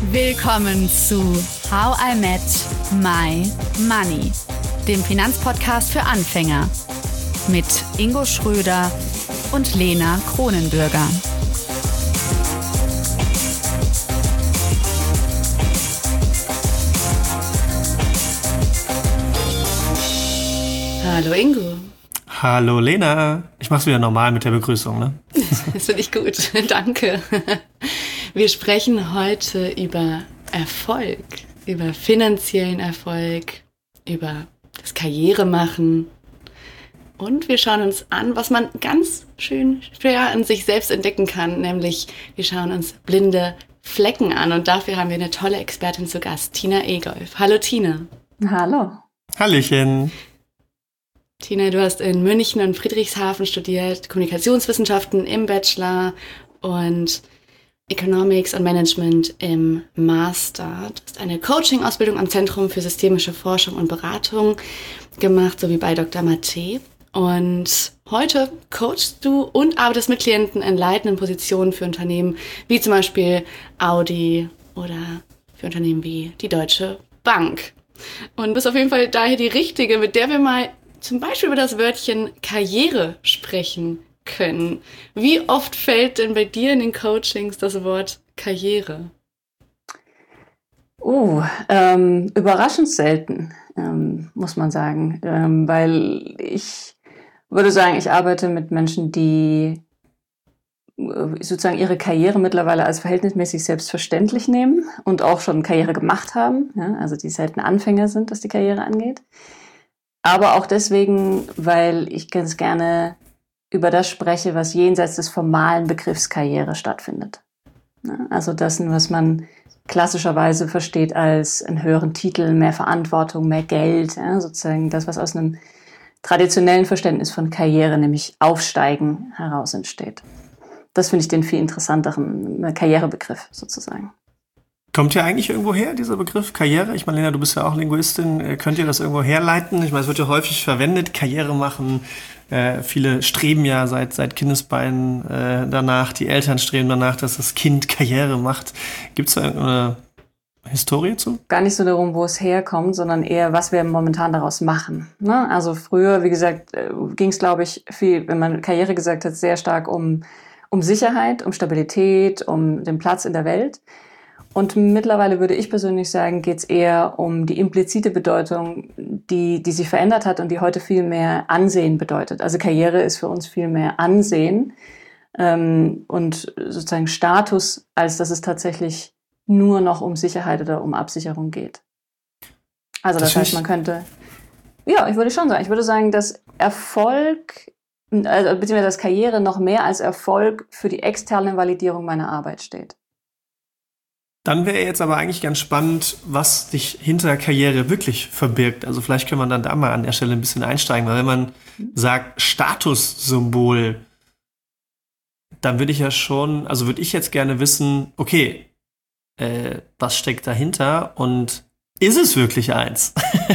Willkommen zu How I Met My Money, dem Finanzpodcast für Anfänger mit Ingo Schröder und Lena Kronenbürger. Hallo Ingo. Hallo Lena. Ich mach's wieder normal mit der Begrüßung, ne? Das finde ich gut, danke. Wir sprechen heute über Erfolg, über finanziellen Erfolg, über das Karrieremachen. Und wir schauen uns an, was man ganz schön schwer an sich selbst entdecken kann, nämlich wir schauen uns blinde Flecken an. Und dafür haben wir eine tolle Expertin zu Gast, Tina Egolf. Hallo Tina. Hallo. Hallöchen. Tina, du hast in München und Friedrichshafen studiert, Kommunikationswissenschaften im Bachelor und Economics und Management im Master. Du hast eine Coaching-Ausbildung am Zentrum für systemische Forschung und Beratung gemacht, sowie bei Dr. Matte. Und heute coachst du und arbeitest mit Klienten in leitenden Positionen für Unternehmen wie zum Beispiel Audi oder für Unternehmen wie die Deutsche Bank. Und bist auf jeden Fall daher die Richtige, mit der wir mal zum Beispiel über das Wörtchen Karriere sprechen können. Wie oft fällt denn bei dir in den Coachings das Wort Karriere? Überraschend selten, muss man sagen. Weil ich würde sagen, ich arbeite mit Menschen, die sozusagen ihre Karriere mittlerweile als verhältnismäßig selbstverständlich nehmen und auch schon Karriere gemacht haben. Ja, also die selten Anfänger sind, was die Karriere angeht. Aber auch deswegen, weil ich ganz gerne über das spreche, was jenseits des formalen Begriffs Karriere stattfindet. Also das, was man klassischerweise versteht als einen höheren Titel, mehr Verantwortung, mehr Geld, ja, sozusagen das, was aus einem traditionellen Verständnis von Karriere, nämlich Aufsteigen, heraus entsteht. Das finde ich den viel interessanteren Karrierebegriff sozusagen. Kommt ja eigentlich irgendwo her, dieser Begriff Karriere? Ich meine, Lena, du bist ja auch Linguistin. Könnt ihr das irgendwo herleiten? Ich meine, es wird ja häufig verwendet, Karriere machen. Viele streben ja seit Kindesbeinen danach. Die Eltern streben danach, dass das Kind Karriere macht. Gibt es da irgendeine Historie zu? Gar nicht so darum, wo es herkommt, sondern eher, was wir momentan daraus machen. Ne? Also früher, wie gesagt, ging es, glaube ich, viel, wenn man Karriere gesagt hat, sehr stark um Sicherheit, um Stabilität, um den Platz in der Welt. Und mittlerweile würde ich persönlich sagen, geht es eher um die implizite Bedeutung, die sich verändert hat und die heute viel mehr Ansehen bedeutet. Also Karriere ist für uns viel mehr Ansehen und sozusagen Status, als dass es tatsächlich nur noch um Sicherheit oder um Absicherung geht. Also das heißt, man könnte, ja, ich würde sagen, dass Erfolg, beziehungsweise dass Karriere noch mehr als Erfolg für die externe Validierung meiner Arbeit steht. Dann wäre jetzt aber eigentlich ganz spannend, was sich hinter Karriere wirklich verbirgt. Also vielleicht können wir dann da mal an der Stelle ein bisschen einsteigen, weil wenn man sagt Statussymbol, dann würde ich jetzt gerne wissen, okay, was steckt dahinter und ist es wirklich eins?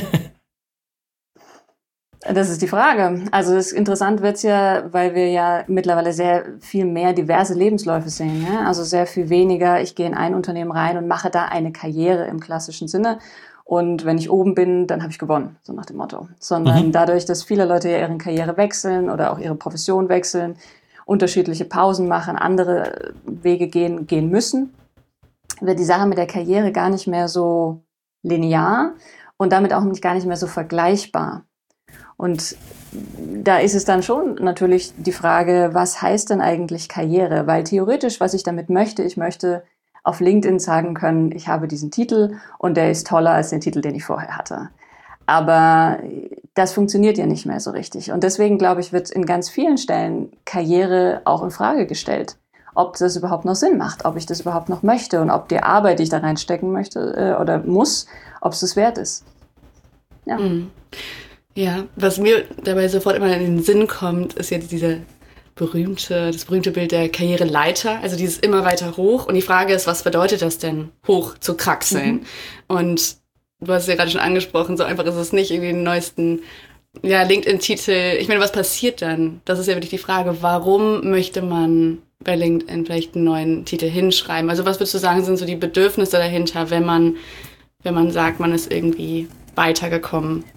Das ist die Frage. Also interessant wird's ja, weil wir ja mittlerweile sehr viel mehr diverse Lebensläufe sehen. Ja? Also sehr viel weniger, ich gehe in ein Unternehmen rein und mache da eine Karriere im klassischen Sinne. Und wenn ich oben bin, dann habe ich gewonnen, so nach dem Motto. Sondern dadurch, dass viele Leute ja ihre Karriere wechseln oder auch ihre Profession wechseln, unterschiedliche Pausen machen, andere Wege gehen müssen, wird die Sache mit der Karriere gar nicht mehr so linear und damit auch gar nicht mehr so vergleichbar. Und da ist es dann schon natürlich die Frage, was heißt denn eigentlich Karriere? Weil theoretisch, was ich damit möchte, ich möchte auf LinkedIn sagen können, ich habe diesen Titel und der ist toller als den Titel, den ich vorher hatte. Aber das funktioniert ja nicht mehr so richtig. Und deswegen, glaube ich, wird in ganz vielen Stellen Karriere auch in Frage gestellt. Ob das überhaupt noch Sinn macht, ob ich das überhaupt noch möchte und ob die Arbeit, die ich da reinstecken möchte oder muss, ob es das wert ist. Ja. Ja, was mir dabei sofort immer in den Sinn kommt, ist jetzt das berühmte Bild der Karriereleiter, also dieses immer weiter hoch. Und die Frage ist, was bedeutet das denn, hoch zu kraxeln? Und du hast es ja gerade schon angesprochen, so einfach ist es nicht, irgendwie den neuesten LinkedIn-Titel. Ich meine, was passiert dann? Das ist ja wirklich die Frage, warum möchte man bei LinkedIn vielleicht einen neuen Titel hinschreiben? Also was würdest du sagen, sind so die Bedürfnisse dahinter, wenn man sagt, man ist irgendwie weitergekommen?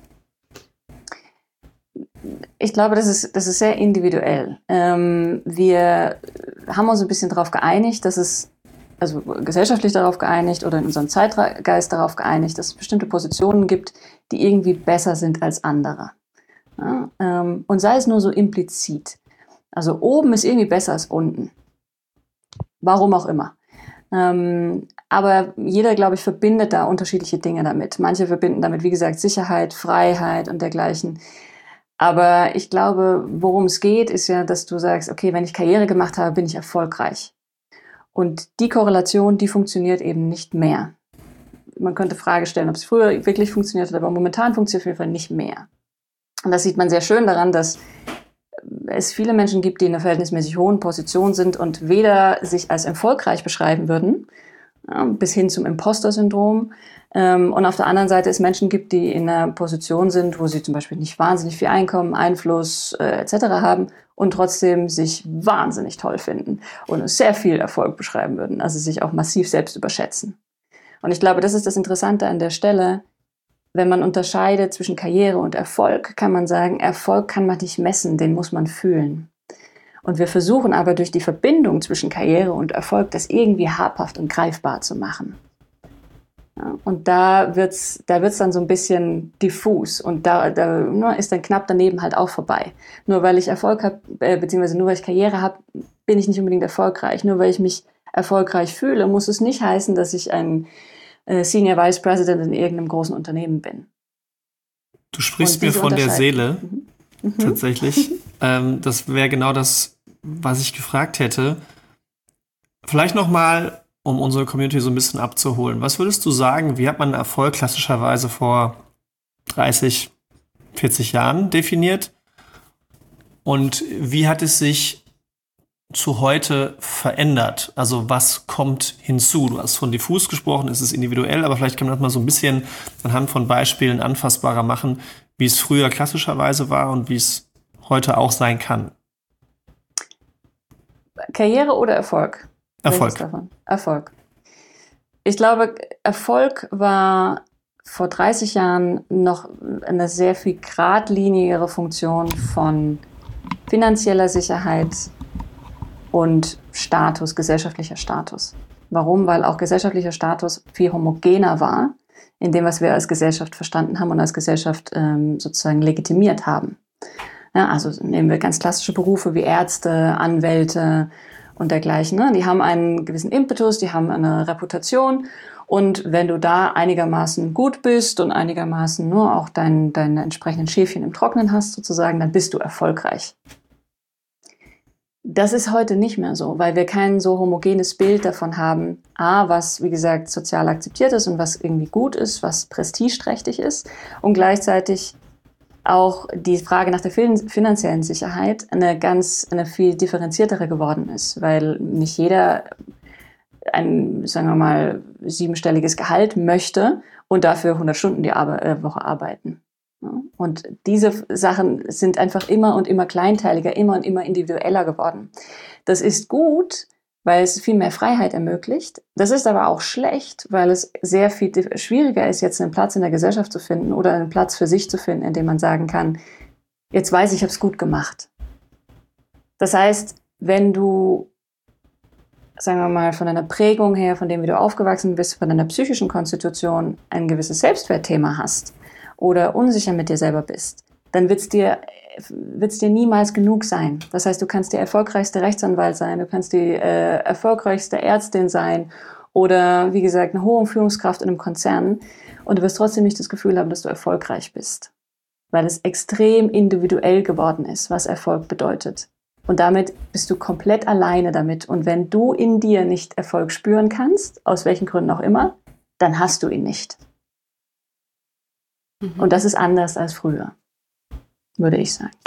Ich glaube, das ist sehr individuell. Wir haben uns ein bisschen darauf geeinigt, also gesellschaftlich darauf geeinigt oder in unserem Zeitgeist darauf geeinigt, dass es bestimmte Positionen gibt, die irgendwie besser sind als andere. Ja, und sei es nur so implizit. Also oben ist irgendwie besser als unten. Warum auch immer. Aber jeder, glaube ich, verbindet da unterschiedliche Dinge damit. Manche verbinden damit, wie gesagt, Sicherheit, Freiheit und dergleichen. Aber ich glaube, worum es geht, ist ja, dass du sagst, okay, wenn ich Karriere gemacht habe, bin ich erfolgreich. Und die Korrelation, die funktioniert eben nicht mehr. Man könnte Frage stellen, ob es früher wirklich funktioniert hat, aber momentan funktioniert es auf jeden Fall nicht mehr. Und das sieht man sehr schön daran, dass es viele Menschen gibt, die in einer verhältnismäßig hohen Position sind und weder sich als erfolgreich beschreiben würden, bis hin zum Imposter-Syndrom. Und auf der anderen Seite es Menschen gibt, die in einer Position sind, wo sie zum Beispiel nicht wahnsinnig viel Einkommen, Einfluss etc. haben und trotzdem sich wahnsinnig toll finden und sehr viel Erfolg beschreiben würden, also sich auch massiv selbst überschätzen. Und ich glaube, das ist das Interessante an der Stelle. Wenn man unterscheidet zwischen Karriere und Erfolg, kann man sagen, Erfolg kann man nicht messen, den muss man fühlen. Und wir versuchen aber durch die Verbindung zwischen Karriere und Erfolg, das irgendwie habhaft und greifbar zu machen. Ja, und da wird's dann so ein bisschen diffus und da ist dann knapp daneben halt auch vorbei. Nur weil ich Erfolg habe, beziehungsweise nur weil ich Karriere habe, bin ich nicht unbedingt erfolgreich. Nur weil ich mich erfolgreich fühle, muss es nicht heißen, dass ich ein Senior Vice President in irgendeinem großen Unternehmen bin. Du sprichst mir von der Seele, tatsächlich. Das wäre genau das, was ich gefragt hätte. Vielleicht nochmal, um unsere Community so ein bisschen abzuholen. Was würdest du sagen, wie hat man Erfolg klassischerweise vor 30, 40 Jahren definiert? Und wie hat es sich zu heute verändert? Also was kommt hinzu? Du hast von diffus gesprochen, es ist individuell, aber vielleicht kann man das mal so ein bisschen anhand von Beispielen anfassbarer machen, wie es früher klassischerweise war und wie es heute auch sein kann. Karriere oder Erfolg? Erfolg. Ich glaube, Erfolg war vor 30 Jahren noch eine sehr viel geradlinigere Funktion von finanzieller Sicherheit und Status, gesellschaftlicher Status. Warum? Weil auch gesellschaftlicher Status viel homogener war, in dem, was wir als Gesellschaft verstanden haben und als Gesellschaft sozusagen legitimiert haben. Ja, also nehmen wir ganz klassische Berufe wie Ärzte, Anwälte und dergleichen. Ne? Die haben einen gewissen Impetus, die haben eine Reputation und wenn du da einigermaßen gut bist und einigermaßen nur auch deine entsprechenden Schäfchen im Trocknen hast sozusagen, dann bist du erfolgreich. Das ist heute nicht mehr so, weil wir kein so homogenes Bild davon haben, was, wie gesagt, sozial akzeptiert ist und was irgendwie gut ist, was prestigeträchtig ist und gleichzeitig auch die Frage nach der finanziellen Sicherheit eine viel differenziertere geworden ist, weil nicht jeder ein, sagen wir mal, 7-stelliges Gehalt möchte und dafür 100 Stunden die Woche arbeiten. Und diese Sachen sind einfach immer und immer kleinteiliger, immer und immer individueller geworden. Das ist gut, weil es viel mehr Freiheit ermöglicht. Das ist aber auch schlecht, weil es sehr viel schwieriger ist, jetzt einen Platz in der Gesellschaft zu finden oder einen Platz für sich zu finden, in dem man sagen kann, jetzt weiß ich habe es gut gemacht. Das heißt, wenn du, sagen wir mal, von deiner Prägung her, von dem, wie du aufgewachsen bist, von deiner psychischen Konstitution ein gewisses Selbstwertthema hast oder unsicher mit dir selber bist, dann wird's dir niemals genug sein. Das heißt, du kannst der erfolgreichste Rechtsanwalt sein, du kannst die erfolgreichste Ärztin sein oder, wie gesagt, eine hohe Führungskraft in einem Konzern und du wirst trotzdem nicht das Gefühl haben, dass du erfolgreich bist, weil es extrem individuell geworden ist, was Erfolg bedeutet. Und damit bist du komplett alleine damit. Und wenn du in dir nicht Erfolg spüren kannst, aus welchen Gründen auch immer, dann hast du ihn nicht. Und das ist anders als früher, würde ich sagen.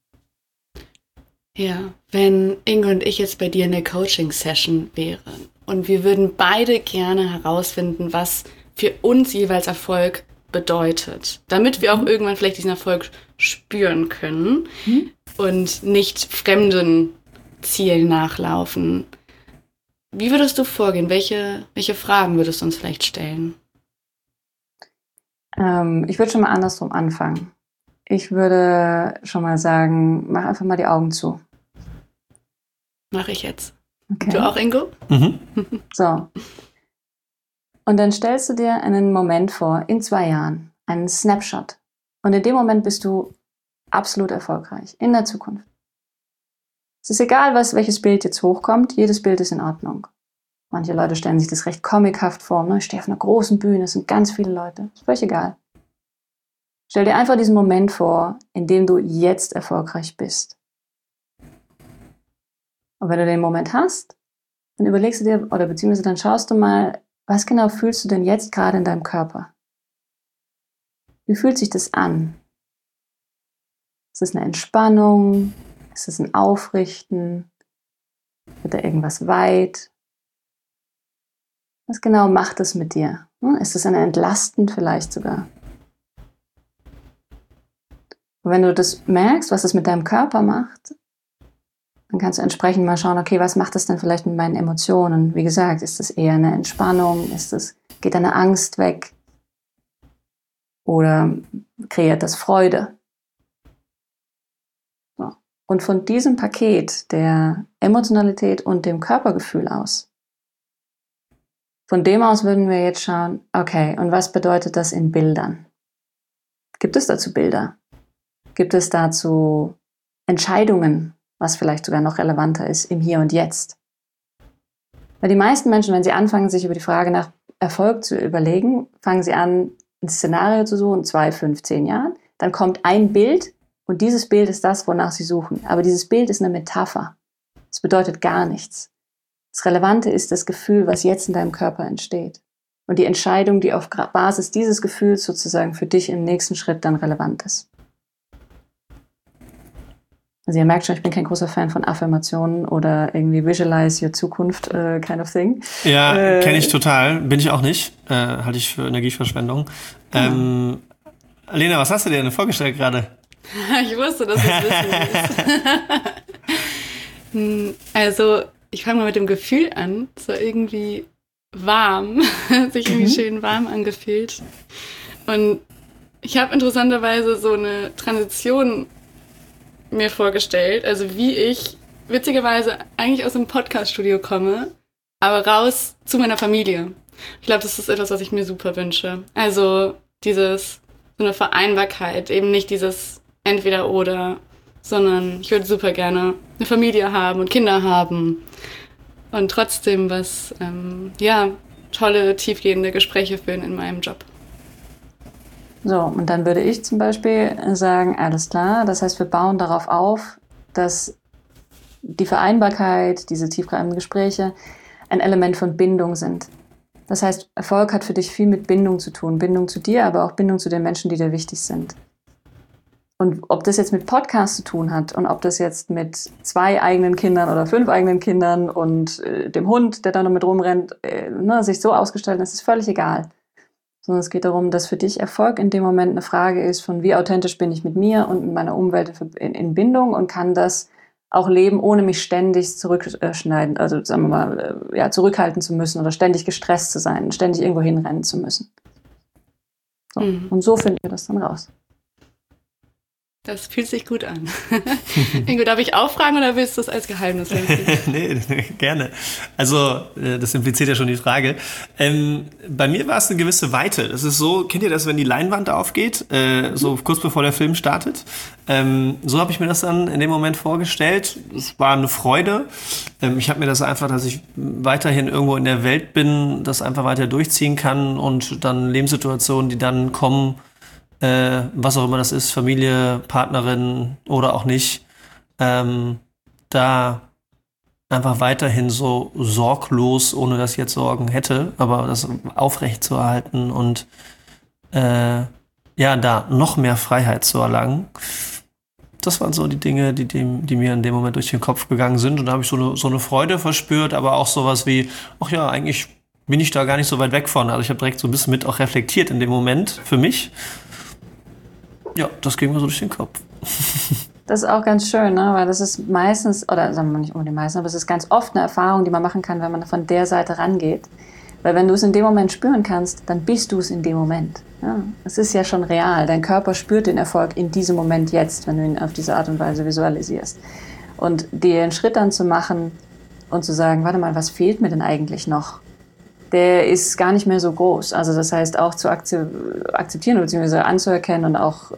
Ja, wenn Inge und ich jetzt bei dir in der Coaching-Session wären und wir würden beide gerne herausfinden, was für uns jeweils Erfolg bedeutet, damit wir auch irgendwann vielleicht diesen Erfolg spüren können und nicht fremden Ziel nachlaufen. Wie würdest du vorgehen? Welche Fragen würdest du uns vielleicht stellen? Ich würde schon mal andersrum anfangen. Ich würde schon mal sagen, mach einfach mal die Augen zu. Mache ich jetzt. Okay. Du auch, Ingo? Mhm. So. Und dann stellst du dir einen Moment vor, in 2 Jahren, einen Snapshot. Und in dem Moment bist du absolut erfolgreich, in der Zukunft. Es ist egal, welches Bild jetzt hochkommt, jedes Bild ist in Ordnung. Manche Leute stellen sich das recht comichaft vor, ne? Ich stehe auf einer großen Bühne, es sind ganz viele Leute, ist völlig egal. Stell dir einfach diesen Moment vor, in dem du jetzt erfolgreich bist. Und wenn du den Moment hast, dann überlegst du dir, oder beziehungsweise dann schaust du mal, was genau fühlst du denn jetzt gerade in deinem Körper? Wie fühlt sich das an? Ist es eine Entspannung? Ist es ein Aufrichten? Wird da irgendwas weit? Was genau macht es mit dir? Ist es ein Entlastend vielleicht sogar? Und wenn du das merkst, was es mit deinem Körper macht, dann kannst du entsprechend mal schauen, okay, was macht das denn vielleicht mit meinen Emotionen? Wie gesagt, ist das eher eine Entspannung? Geht eine Angst weg? Oder kreiert das Freude? So. Und von diesem Paket der Emotionalität und dem Körpergefühl aus, von dem aus würden wir jetzt schauen, okay, und was bedeutet das in Bildern? Gibt es dazu Bilder? Gibt es dazu Entscheidungen, was vielleicht sogar noch relevanter ist im Hier und Jetzt? Weil die meisten Menschen, wenn sie anfangen, sich über die Frage nach Erfolg zu überlegen, fangen sie an, ein Szenario zu suchen, 2, 5, 10 Jahren. Dann kommt ein Bild und dieses Bild ist das, wonach sie suchen. Aber dieses Bild ist eine Metapher. Es bedeutet gar nichts. Das Relevante ist das Gefühl, was jetzt in deinem Körper entsteht. Und die Entscheidung, die auf Basis dieses Gefühls sozusagen für dich im nächsten Schritt dann relevant ist. Also ihr merkt schon, ich bin kein großer Fan von Affirmationen oder irgendwie Visualize your Zukunft kind of thing. Ja, kenne ich total. Bin ich auch nicht. Halte ich für Energieverschwendung. Lena, was hast du dir denn vorgestellt gerade? Ich wusste, dass du es wissen willst. Also, ich fange mal mit dem Gefühl an. Es war irgendwie warm. Sich irgendwie schön warm angefühlt. Und ich habe interessanterweise so eine Transition mir vorgestellt, also wie ich witzigerweise eigentlich aus dem Podcast-Studio komme, aber raus zu meiner Familie. Ich glaube, das ist etwas, was ich mir super wünsche. Also so eine Vereinbarkeit, eben nicht dieses Entweder-Oder, sondern ich würde super gerne eine Familie haben und Kinder haben und trotzdem tolle, tiefgehende Gespräche führen in meinem Job. So, und dann würde ich zum Beispiel sagen, alles klar, das heißt, wir bauen darauf auf, dass die Vereinbarkeit, diese tiefgreifenden Gespräche ein Element von Bindung sind. Das heißt, Erfolg hat für dich viel mit Bindung zu tun, Bindung zu dir, aber auch Bindung zu den Menschen, die dir wichtig sind. Und ob das jetzt mit Podcast zu tun hat und ob das jetzt mit 2 eigenen Kindern oder 5 eigenen Kindern und dem Hund, der da noch mit rumrennt, sich so ausgestalten, das ist völlig egal. Sondern es geht darum, dass für dich Erfolg in dem Moment eine Frage ist von wie authentisch bin ich mit mir und mit meiner Umwelt in Bindung und kann das auch leben, ohne mich ständig zurückschneiden, also sagen wir mal, zurückhalten zu müssen oder ständig gestresst zu sein, ständig irgendwo hinrennen zu müssen. So. Und so finden wir das dann raus. Das fühlt sich gut an. Ingo, darf ich auch fragen oder willst du es als Geheimnis lassen? Nee, gerne. Also, das impliziert ja schon die Frage. Bei mir war es eine gewisse Weite. Das ist so, kennt ihr das, wenn die Leinwand aufgeht, so kurz bevor der Film startet? So habe ich mir das dann in dem Moment vorgestellt. Es war eine Freude. Ich habe mir das einfach, dass ich weiterhin irgendwo in der Welt bin, das einfach weiter durchziehen kann und dann Lebenssituationen, die dann kommen, was auch immer das ist, Familie, Partnerin oder auch nicht, da einfach weiterhin so sorglos, ohne dass ich jetzt Sorgen hätte, aber das aufrecht zu erhalten und da noch mehr Freiheit zu erlangen. Das waren so die Dinge, die mir in dem Moment durch den Kopf gegangen sind und da habe ich so eine Freude verspürt, aber auch sowas wie, ach ja, eigentlich bin ich da gar nicht so weit weg von. Also ich habe direkt so ein bisschen mit auch reflektiert in dem Moment für mich. Ja, das ging mir so durch den Kopf. Das ist auch ganz schön, ne? Weil das ist meistens, oder sagen wir mal nicht unbedingt meistens, aber es ist ganz oft eine Erfahrung, die man machen kann, wenn man von der Seite rangeht. Weil wenn du es in dem Moment spüren kannst, dann bist du es in dem Moment. Ja, es ist ja schon real. Dein Körper spürt den Erfolg in diesem Moment jetzt, wenn du ihn auf diese Art und Weise visualisierst. Und dir einen Schritt dann zu machen und zu sagen, warte mal, was fehlt mir denn eigentlich noch? Der ist gar nicht mehr so groß. Also das heißt auch zu akzeptieren bzw. anzuerkennen und auch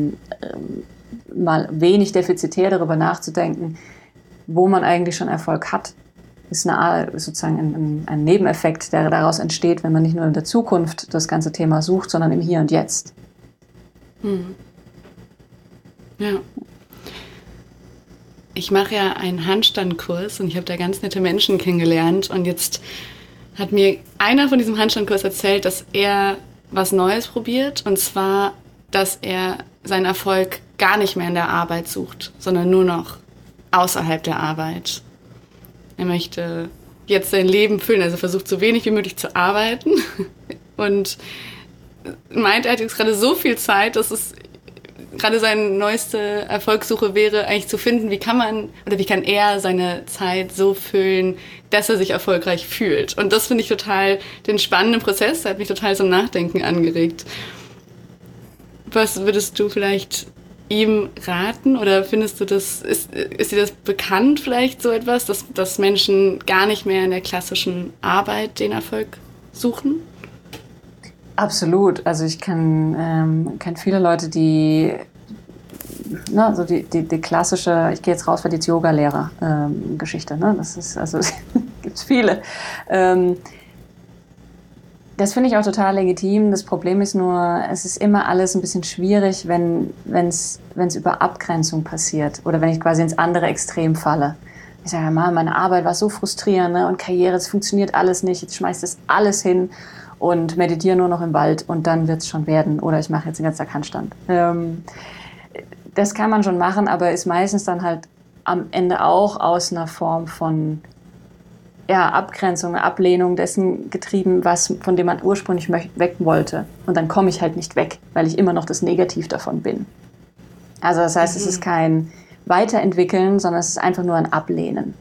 mal wenig defizitär darüber nachzudenken, wo man eigentlich schon Erfolg hat, ist sozusagen ein Nebeneffekt, der daraus entsteht, wenn man nicht nur in der Zukunft das ganze Thema sucht, sondern im Hier und Jetzt. Ja. Ich mache ja einen Handstandkurs und ich habe da ganz nette Menschen kennengelernt und jetzt hat mir einer von diesem Handstandkurs erzählt, dass er was Neues probiert und zwar, dass er seinen Erfolg gar nicht mehr in der Arbeit sucht, sondern nur noch außerhalb der Arbeit. Er möchte jetzt sein Leben füllen, also versucht so wenig wie möglich zu arbeiten und meint, er hat jetzt gerade so viel Zeit, dass es gerade seine neueste Erfolgssuche wäre, eigentlich zu finden, wie kann er seine Zeit so füllen, dass er sich erfolgreich fühlt. Und das finde ich total den spannenden Prozess, der hat mich total zum Nachdenken angeregt. Was würdest du vielleicht ihm raten oder findest du das, ist dir das bekannt vielleicht so etwas, dass Menschen gar nicht mehr in der klassischen Arbeit den Erfolg suchen? Absolut. Also ich kenn viele Leute, die die klassische, ich gehe jetzt raus für die Yoga-Lehrer-Geschichte, das ist, also gibt's viele. Das finde ich auch total legitim. Das Problem ist nur, es ist immer alles ein bisschen schwierig, wenn es über Abgrenzung passiert oder wenn ich quasi ins andere Extrem falle. Ich sage, meine Arbeit war so frustrierend, ne? Und Karriere, es funktioniert alles nicht. Jetzt schmeißt das alles hin und meditiere nur noch im Wald und dann wird es schon werden. Oder ich mache jetzt den ganzen Tag Handstand. Das kann man schon machen, aber ist meistens dann halt am Ende auch aus einer Form von Abgrenzung, Ablehnung dessen getrieben, von dem man ursprünglich weg wollte. Und dann komme ich halt nicht weg, weil ich immer noch das Negativ davon bin. Also das heißt, es ist kein Weiterentwickeln, sondern es ist einfach nur ein Ablehnen.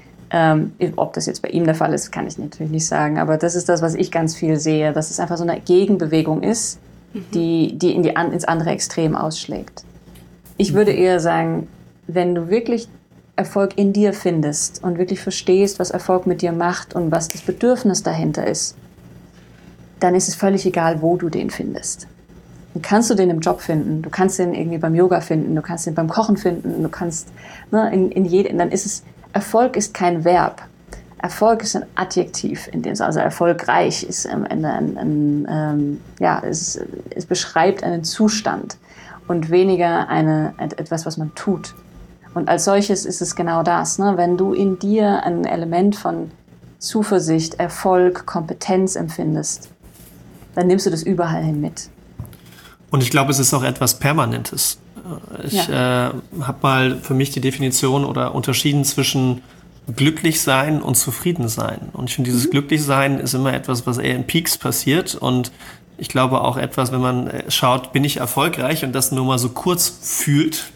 Ob das jetzt bei ihm der Fall ist, kann ich natürlich nicht sagen. Aber das ist das, was ich ganz viel sehe, dass es einfach so eine Gegenbewegung ist, die ins andere Extrem ausschlägt. Ich würde eher sagen, wenn du wirklich Erfolg in dir findest und wirklich verstehst, was Erfolg mit dir macht und was das Bedürfnis dahinter ist, dann ist es völlig egal, wo du den findest. Dann kannst du den im Job finden, du kannst den irgendwie beim Yoga finden, du kannst den beim Kochen finden, du kannst dann ist es, Erfolg ist kein Verb. Erfolg ist ein Adjektiv, in dem also erfolgreich ist am Ende es beschreibt einen Zustand und weniger etwas, was man tut. Und als solches ist es genau das, ne? Wenn du in dir ein Element von Zuversicht, Erfolg, Kompetenz empfindest, dann nimmst du das überall hin mit. Und ich glaube, es ist auch etwas Permanentes. Ich habe mal für mich die Definition oder unterschieden zwischen glücklich sein und zufrieden sein. Und ich finde, dieses Glücklichsein ist immer etwas, was eher in Peaks passiert. Und ich glaube auch etwas, wenn man schaut, bin ich erfolgreich und das nur mal so kurz fühlt,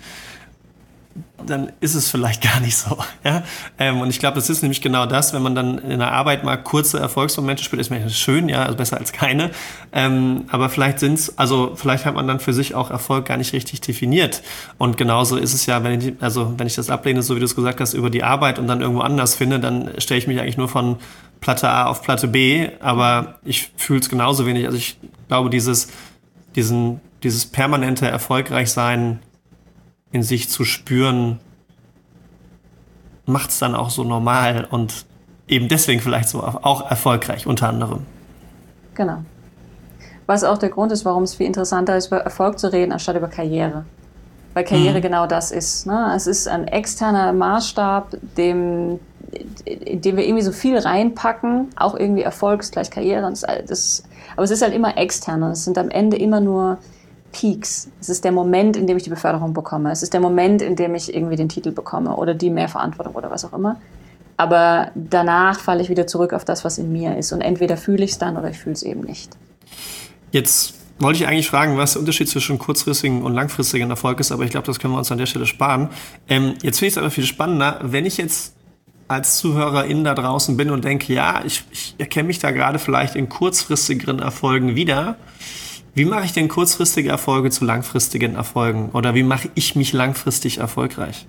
dann ist es vielleicht gar nicht so. Ja? Und ich glaube, das ist nämlich genau das, wenn man dann in der Arbeit mal kurze Erfolgsmomente spürt, ist mir schön, ja, also besser als keine. Aber vielleicht vielleicht hat man dann für sich auch Erfolg gar nicht richtig definiert. Und genauso ist es ja, wenn ich das ablehne, so wie du es gesagt hast, über die Arbeit und dann irgendwo anders finde, dann stelle ich mich eigentlich nur von Platte A auf Platte B, aber ich fühle es genauso wenig. Also ich glaube, dieses permanente Erfolgreichsein in sich zu spüren, macht es dann auch so normal und eben deswegen vielleicht so auch erfolgreich, unter anderem. Genau. Was auch der Grund ist, warum es viel interessanter ist, über Erfolg zu reden, anstatt über Karriere. Weil Karriere genau das ist. Ne? Es ist ein externer Maßstab, in dem wir irgendwie so viel reinpacken, auch irgendwie Erfolg ist gleich Karriere. Aber es ist halt immer extern und es sind am Ende immer nur Peaks. Es ist der Moment, in dem ich die Beförderung bekomme. Es ist der Moment, in dem ich irgendwie den Titel bekomme oder die mehr Verantwortung oder was auch immer. Aber danach falle ich wieder zurück auf das, was in mir ist. Und entweder fühle ich es dann oder ich fühle es eben nicht. Jetzt wollte ich eigentlich fragen, was der Unterschied zwischen kurzfristigen und langfristigen Erfolg ist, aber ich glaube, das können wir uns an der Stelle sparen. Jetzt finde ich es aber viel spannender, wenn ich jetzt als Zuhörerin da draußen bin und denke, ja, ich erkenne mich da gerade vielleicht in kurzfristigeren Erfolgen wieder. Wie mache ich denn kurzfristige Erfolge zu langfristigen Erfolgen? Oder wie mache ich mich langfristig erfolgreich?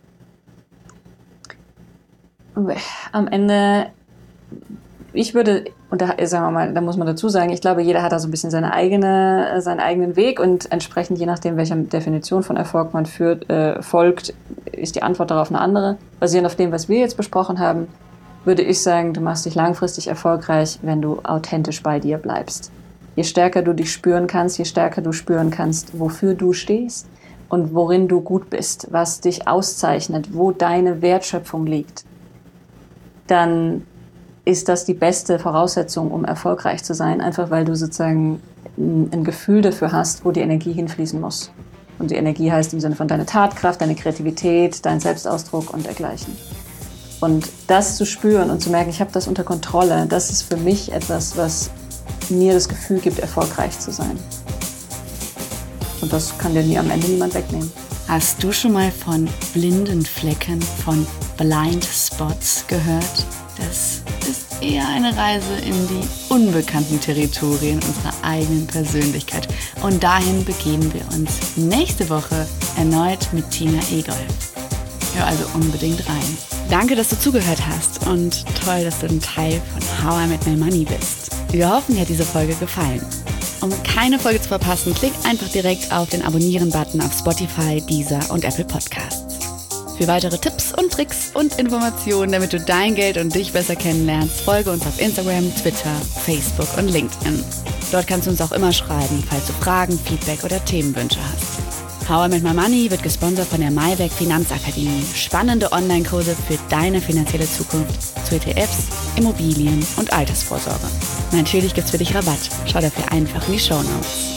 Am Ende, ich würde, und da, sagen wir mal, da muss man dazu sagen, ich glaube, jeder hat da so ein bisschen seinen eigenen Weg und entsprechend, je nachdem, welcher Definition von Erfolg man folgt, ist die Antwort darauf eine andere. Basierend auf dem, was wir jetzt besprochen haben, würde ich sagen, du machst dich langfristig erfolgreich, wenn du authentisch bei dir bleibst. Je stärker du dich spüren kannst, je stärker du spüren kannst, wofür du stehst und worin du gut bist, was dich auszeichnet, wo deine Wertschöpfung liegt, dann ist das die beste Voraussetzung, um erfolgreich zu sein, einfach weil du sozusagen ein Gefühl dafür hast, wo die Energie hinfließen muss. Und die Energie heißt im Sinne von deiner Tatkraft, deine Kreativität, dein Selbstausdruck und dergleichen. Und das zu spüren und zu merken, ich habe das unter Kontrolle, das ist für mich etwas, was mir das Gefühl gibt, erfolgreich zu sein. Und das kann dir am Ende niemand wegnehmen. Hast du schon mal von blinden Flecken, von Blind Spots gehört? Das ist eher eine Reise in die unbekannten Territorien unserer eigenen Persönlichkeit. Und dahin begeben wir uns nächste Woche erneut mit Tina Egolf. Hör also unbedingt rein. Danke, dass du zugehört hast und toll, dass du ein Teil von How I Met My Money bist. Wir hoffen, dir hat diese Folge gefallen. Um keine Folge zu verpassen, klick einfach direkt auf den Abonnieren-Button auf Spotify, Deezer und Apple Podcasts. Für weitere Tipps und Tricks und Informationen, damit du dein Geld und dich besser kennenlernst, folge uns auf Instagram, Twitter, Facebook und LinkedIn. Dort kannst du uns auch immer schreiben, falls du Fragen, Feedback oder Themenwünsche hast. How I Met My Money wird gesponsert von der Maiwerk Finanzakademie. Spannende Online-Kurse für deine finanzielle Zukunft zu ETFs, Immobilien und Altersvorsorge. Natürlich gibt's für dich Rabatt. Schau dafür einfach in die Shownotes.